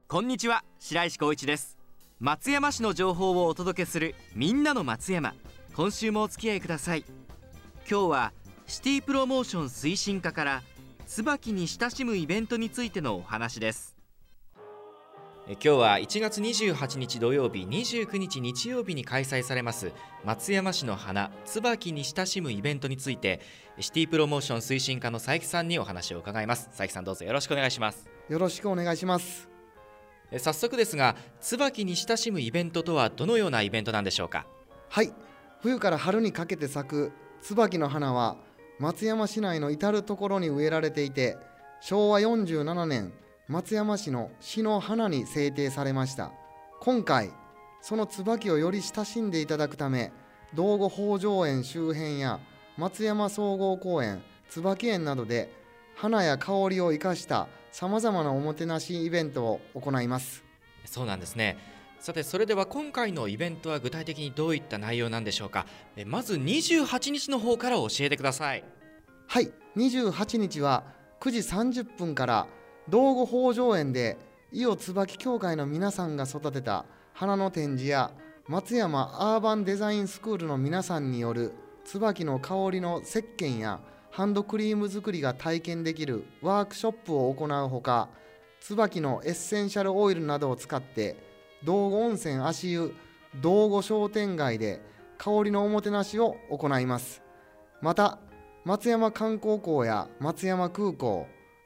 こんにちは、白石光一です。松山市の情報をお届けするみんなの松山。今週もお付き合いください。今日はシティプロモーション推進課から椿に親しむイベントについてのお話です。今日は1月28日土曜日、29日日曜日に開催されます松山市の花椿に親しむイベントについて、シティプロモーション推進課の佐伯さんにお話を伺います。佐伯さん、どうぞよろしくお願いします。 よろしくお願いします。 早速ですが、椿に親しむイベントとはどのようなイベントなんでしょうか。 はい、冬から春にかけて咲く椿の花は松山市内の至る所に植えられていて、昭和47年松山市の市の花に制定されました。今回その椿をより親しんでいただくため、道後北条園周辺や松山総合公園、椿園などで花や香りを生かしたさまざまなおもてなしイベントを行います。 そうなんですね。さて、それでは今回のイベントは具体的にどういった内容なんでしょうか。まず28日の方から教えてください。 はい、28日は9時30分から道後北条園で伊予椿協会の皆さんが育てた花の展示や、松山アーバンデザインスクールの皆さんによる椿の香りの石鹸やハンドクリーム作りが体験できるワークショップを行うほか、椿のエッセンシャルオイルなどを使って道後温泉足湯道後商店街で香りのおもてなしを行います。また松山観光港や松山空港、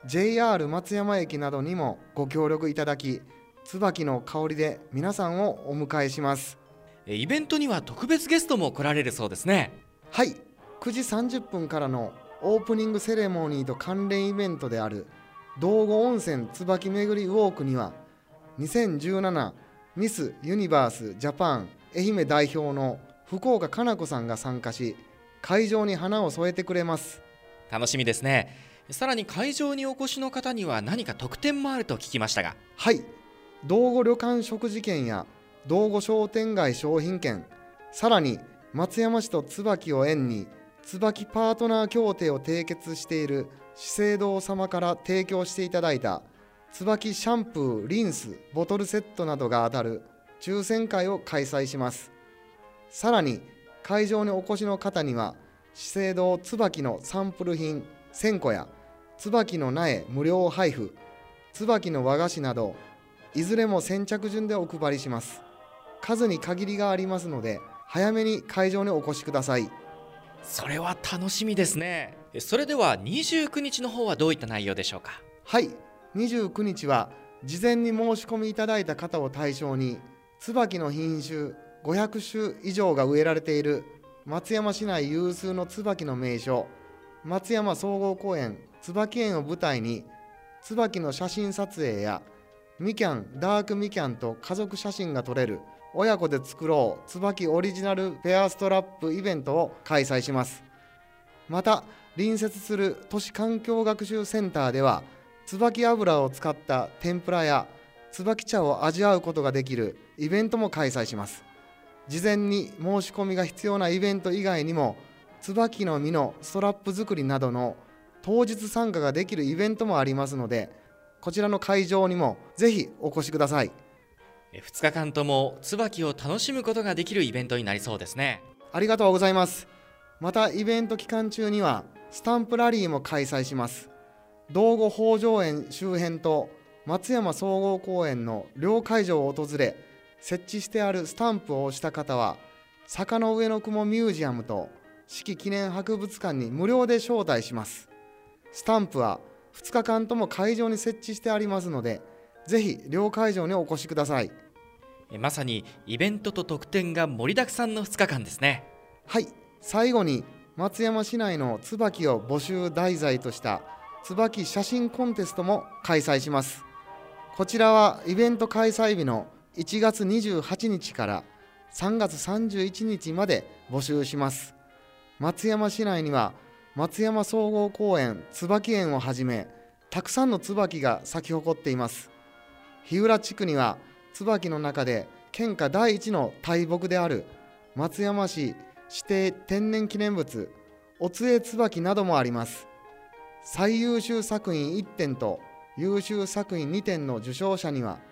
JR 松山駅などにもご協力いただき、椿の香りで皆さんをお迎えします。 イベントには特別ゲストも来られるそうですね。 はい、9時30分からのオープニングセレモニーと関連イベントである道後温泉椿巡りウォークには、2017ミスユニバースジャパン愛媛代表の福岡加奈子さんが参加し、会場に花を添えてくれます。 楽しみですね。さらに会場にお越しの方には何か特典もあると聞きましたが。 はい、道後旅館食事券や道後商店街商品券、さらに松山市と椿を縁に椿パートナー協定を締結している資生堂様から提供していただいた椿シャンプー、リンス、ボトルセットなどが当たる抽選会を開催します。さらに会場にお越しの方には、資生堂椿のサンプル品1000個や椿の苗無料配布、椿の和菓子などいずれも先着順でお配りします。数に限りがありますので早めに会場にお越しください。 それは楽しみですね。それでは29日の方はどういった内容でしょうか。 はい、29日は事前に申し込みいただいた方を対象に、椿の品種500種以上が植えられている松山市内有数の椿の名所、松山総合公園椿園を舞台に、椿の写真撮影やみきゃんダークみきゃんと家族写真が撮れる親子で作ろう椿オリジナルペアストラップイベントを開催します。また隣接する都市環境学習センターでは、椿油を使った天ぷらや椿茶を味わうことができるイベントも開催します。事前に申し込みが必要なイベント以外にも、椿の実のストラップ作りなどの当日参加ができるイベントもありますので、こちらの会場にもぜひお越しください。 2日間とも椿を楽しむことができるイベントになりそうですね。 ありがとうございます。またイベント期間中にはスタンプラリーも開催します。道後北条園周辺と松山総合公園の両会場を訪れ、設置してあるスタンプを押した方は坂の上の雲ミュージアムと四季記念博物館に無料で招待します。スタンプは2日間とも会場に設置してありますので、ぜひ両会場にお越しください。 まさにイベントと特典が盛りだくさんの2日間ですね。 はい、最後に松山市内の椿を募集題材とした椿写真コンテストも開催します。こちらはイベント開催日の1月28日から3月31日まで募集します。松山市内には松山総合公園椿園をはじめ、たくさんの椿が咲き誇っています。日浦地区には椿の中で県下第一の大木である松山市指定天然記念物おつえ椿などもあります。最優秀作品1点と優秀作品2点の受賞者には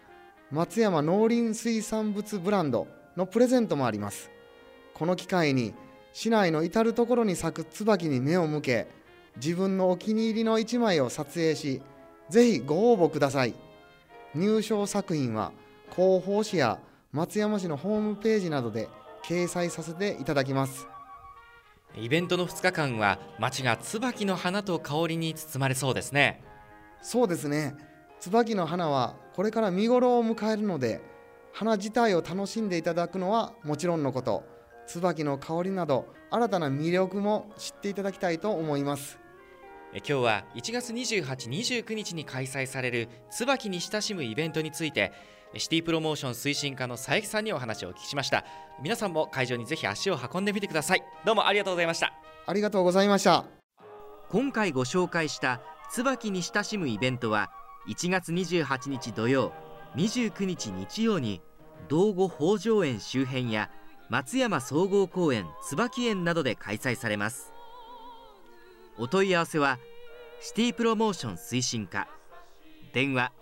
松山農林水産物ブランドのプレゼントもあります。この機会に市内の至る所に咲く椿に目を向け、自分のお気に入りの1枚を撮影し、ぜひご応募ください。入賞作品は広報誌や松山市のホームページなどで掲載させていただきます。 イベントの2日間は街が椿の花と香りに包まれそうですね。 そうですね。椿の花はこれから見頃を迎えるので、花自体を楽しんでいただくのはもちろんのこと、椿の香りなど新たな魅力も知っていただきたいと思います。 今日は1月28、29日に開催される椿に親しむイベントについて、シティプロモーション推進課の佐伯さんにお話をお聞きしました。皆さんも会場にぜひ足を運んでみてください。どうもありがとうございました。 ありがとうございました。 今回ご紹介した椿に親しむイベントは1月28日土曜、29日日曜に道後北条園周辺や松山総合公園椿園などで開催されます。お問い合わせはシティプロモーション推進課、電話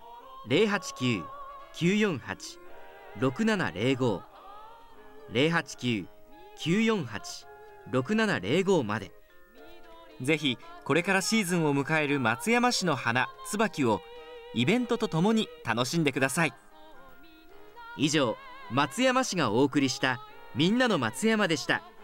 089-948-6705 089-948-6705 まで。ぜひこれからシーズンを迎える松山市の花椿をイベントとともに楽しんでください。以上、松山市がお送りしたみんなの松山でした。